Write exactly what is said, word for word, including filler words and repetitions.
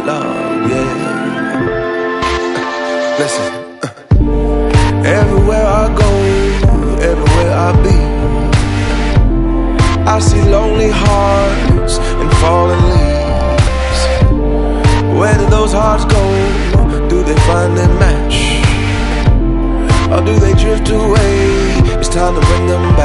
love, yeah. Listen, everywhere I go, everywhere I be, I see lonely hearts and fallen leaves. Where do those hearts go? Do they find their match? Or do they drift away? It's time to bring them